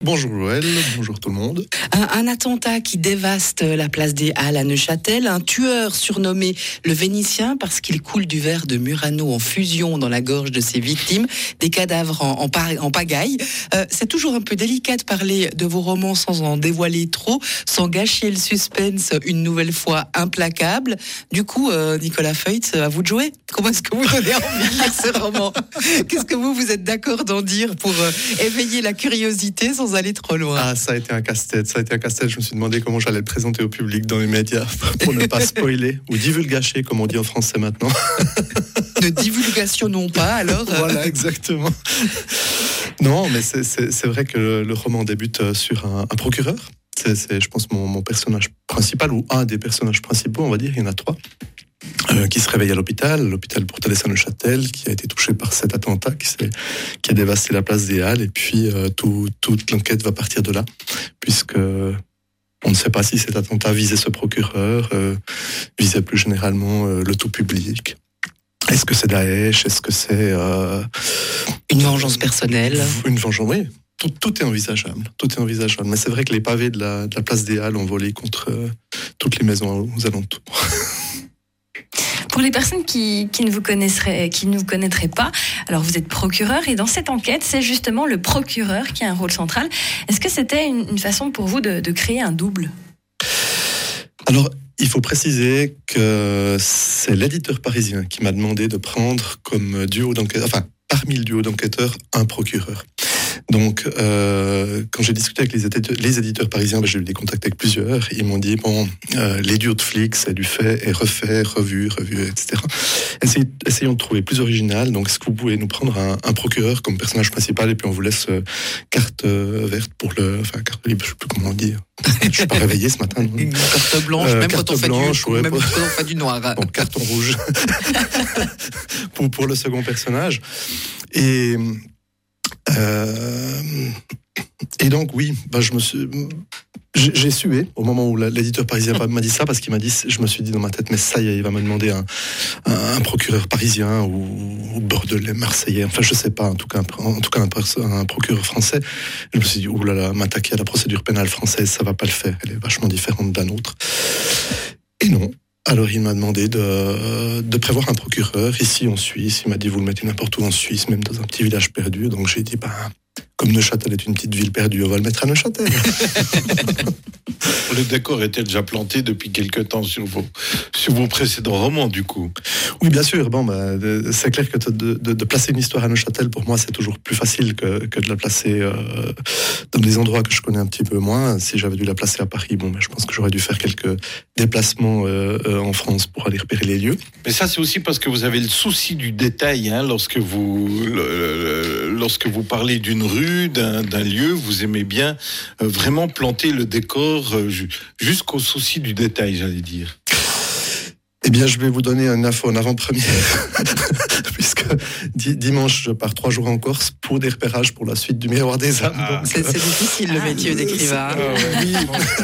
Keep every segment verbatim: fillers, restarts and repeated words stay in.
Bonjour Joël, bonjour tout le monde. Un, un attentat qui dévaste la place des Halles à Neuchâtel, un tueur surnommé le Vénitien parce qu'il coule du verre de Murano en fusion dans la gorge de ses victimes, des cadavres en, en, par, en pagaille. Euh, c'est toujours un peu délicat de parler de vos romans sans en dévoiler trop, sans gâcher le suspense une nouvelle fois implacable. Du coup, euh, Nicolas Feutz, à vous de jouer. Comment est-ce que vous donnez envie de lire ce roman ? Qu'est-ce que vous, vous êtes d'accord d'en dire pour euh, éveiller la curiosité sans aller trop loin? Ah, ça a été un casse-tête, ça a été un casse-tête. Je me suis demandé comment j'allais le présenter au public dans les médias pour ne pas spoiler ou divulgacher, comme on dit en français maintenant. De divulgation non pas, alors. Voilà, exactement. Non, mais c'est, c'est, c'est vrai que le, le roman débute sur un, un procureur. C'est, c'est, je pense, mon, mon personnage principal, ou un des personnages principaux, on va dire, il y en a trois. Euh, qui se réveille à l'hôpital, l'hôpital Portalès à Neuchâtel, qui a été touché par cet attentat, qui, s'est, qui a dévasté la place des Halles, et puis euh, tout, toute l'enquête va partir de là, puisque on ne sait pas si cet attentat visait ce procureur, euh, visait plus généralement euh, le tout public. Est-ce que c'est Daesh? Est-ce que c'est... Euh, une vengeance personnelle? Une vengeance, oui. Tout, tout est envisageable, tout est envisageable. Mais c'est vrai que les pavés de la, de la place des Halles ont volé contre euh, toutes les maisons aux alentours. Pour les personnes qui, qui, ne vous connaisseraient, qui ne vous connaîtraient pas, alors vous êtes procureur et dans cette enquête, c'est justement le procureur qui a un rôle central. Est-ce que c'était une, une façon pour vous de, de créer un double ? Alors, il faut préciser que c'est l'éditeur parisien qui m'a demandé de prendre comme duo d'enquêteurs, enfin, parmi le duo d'enquêteurs, un procureur. Donc, euh, quand j'ai discuté avec les éditeurs, les éditeurs parisiens, ben, j'ai eu des contacts avec plusieurs. Ils m'ont dit, bon, euh, les duos de flics, c'est du fait et refait, revu, revu, et cetera. Essayez, essayons de trouver plus original. Donc, est-ce que vous pouvez nous prendre un, un procureur comme personnage principal et puis on vous laisse euh, carte euh, verte pour le... Enfin, carte libre, je ne sais plus comment on dit. Je ne suis pas réveillé ce matin. Donc. Une carte blanche, euh, même, carte quand on, blanche, fait du, ouais, même pour... quand on fait du noir. Bon, carton rouge pour, pour le second personnage. Et... Euh, et donc oui, bah je me suis, j'ai, j'ai sué au moment où l'éditeur parisien m'a dit ça parce qu'il m'a dit, je me suis dit dans ma tête, mais ça y est, il va me demander un, un, un procureur parisien ou, ou bordelais, marseillais, enfin je sais pas, en tout cas, en tout cas un, un procureur français. Je me suis dit, ouh là là, m'attaquer à la procédure pénale française, ça va pas le faire, elle est vachement différente de la nôtre. Et non. Alors il m'a demandé de, de prévoir un procureur ici en Suisse. Il m'a dit vous le mettez n'importe où en Suisse, même dans un petit village perdu. Donc j'ai dit bah, comme Neuchâtel est une petite ville perdue, on va le mettre à Neuchâtel. Le décor était déjà planté depuis quelque temps sur vos, sur vos précédents romans, du coup. Oui, bien sûr. Bon, bah, c'est clair que de, de, de placer une histoire à Neuchâtel, pour moi, c'est toujours plus facile que, que de la placer euh, dans des endroits que je connais un petit peu moins. Si j'avais dû la placer à Paris, bon, bah, je pense que j'aurais dû faire quelques déplacements euh, euh, en France pour aller repérer les lieux. Mais ça, c'est aussi parce que vous avez le souci du détail, hein, lorsque vous, le, lorsque vous parlez d'une rue, d'un, d'un lieu, vous aimez bien euh, vraiment planter le décor euh, jusqu'au souci du détail, j'allais dire. Eh bien, je vais vous donner une info en avant-première, puisque di- dimanche, je pars trois jours en Corse pour des repérages pour la suite du Miroir des âmes. Ah, donc, c'est, c'est difficile, le ah, métier d'écrivain. Euh, oui.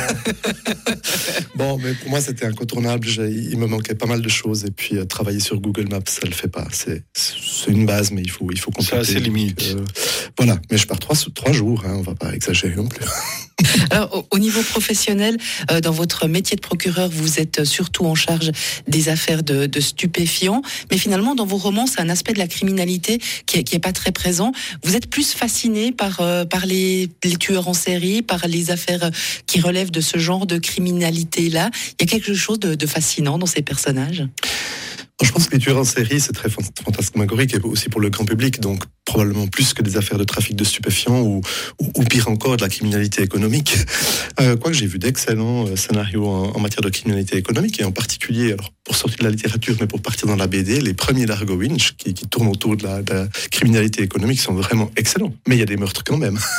Bon, mais pour moi, c'était incontournable. J'ai, il me manquait pas mal de choses. Et puis, euh, travailler sur Google Maps, ça le fait pas. C'est, c'est une base, mais il faut, il faut compléter. Ça a ses limites. Euh, voilà. Mais je pars trois, trois jours, hein, on va pas exagérer non plus. Alors, au, au niveau professionnel, euh, dans votre métier de procureur, vous êtes surtout en charge des affaires de, de stupéfiants, mais finalement, dans vos romans, c'est un aspect de la criminalité qui est, qui est pas très présent. Vous êtes plus fasciné par, euh, par les, les tueurs en série, par les affaires qui relèvent de ce genre de criminalité-là. Il y a quelque chose de, de fascinant dans ces personnages. Je pense que les tueurs en série, c'est très fantasmagorique et aussi pour le grand public, donc probablement plus que des affaires de trafic de stupéfiants ou, ou, ou pire encore de la criminalité économique. Euh, quoique j'ai vu d'excellents scénarios en, en matière de criminalité économique et en particulier, alors pour sortir de la littérature, mais pour partir dans la B D, les premiers d'Argo Winch qui, qui tournent autour de la, de la criminalité économique sont vraiment excellents. Mais il y a des meurtres quand même.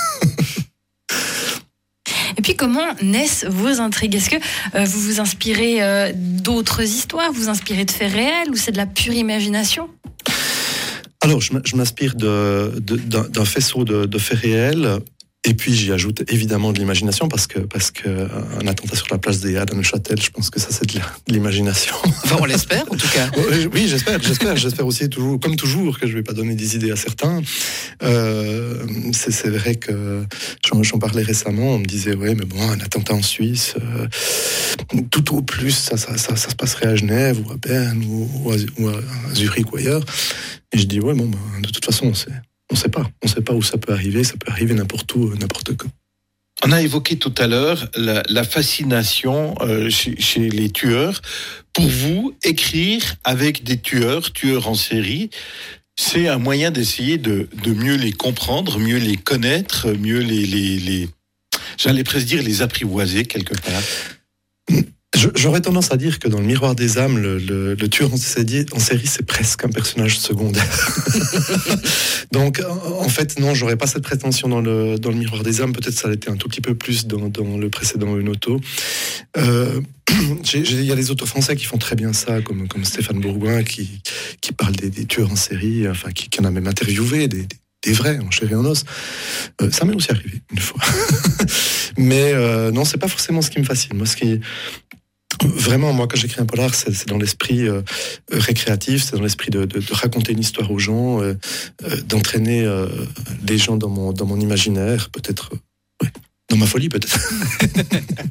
Et puis, comment naissent vos intrigues ? Est-ce que euh, vous vous inspirez euh, d'autres histoires ? Vous vous inspirez de faits réels ou c'est de la pure imagination ? Alors, je m'inspire de, de, d'un, d'un faisceau de, de faits réels Et puis j'y ajoute évidemment de l'imagination parce que parce que un attentat sur la place des Halles à Neuchâtel, je pense que ça c'est de l'imagination. Enfin, on l'espère en tout cas. Oui, j'espère, j'espère, j'espère aussi toujours, comme toujours, que je vais pas donner des idées à certains. Euh, c'est, c'est vrai que j'en, j'en parlais récemment, on me disait ouais, mais bon, un attentat en Suisse, euh, tout au plus, ça, ça, ça, ça se passerait à Genève ou à Berne ou, ou, à, ou à Zurich ou ailleurs. Et je dis ouais, bon, ben, de toute façon, on sait. On ne sait pas. On ne sait pas où ça peut arriver. Ça peut arriver n'importe où, n'importe quand. On a évoqué tout à l'heure la, la fascination euh, chez, chez les tueurs. Pour vous, écrire avec des tueurs, tueurs en série, c'est un moyen d'essayer de, de mieux les comprendre, mieux les connaître, mieux les, les, les j'allais presque dire les apprivoiser quelque part. J'aurais tendance à dire que dans le Miroir des âmes, le, le, le tueur en série, en série, c'est presque un personnage secondaire. Donc, en fait, non, j'aurais pas cette prétention dans le, dans le Miroir des âmes. Peut-être ça l'était un tout petit peu plus dans, dans le précédent Eunoto. Euh, il y a des auteurs français qui font très bien ça, comme, comme Stéphane Bourgoin, qui, qui parle des, des tueurs en série, enfin, qui, qui en a même interviewé, des, des des vrais, en chair et en os. Euh, ça m'est aussi arrivé, une fois. Mais euh, non, c'est pas forcément ce qui me fascine. Moi, ce qui... Vraiment, moi, quand j'écris un polar, c'est, c'est dans l'esprit euh, récréatif, c'est dans l'esprit de, de, de raconter une histoire aux gens, euh, euh, d'entraîner euh, les gens dans mon, dans mon imaginaire, peut-être... Euh, ouais, dans ma folie, peut-être.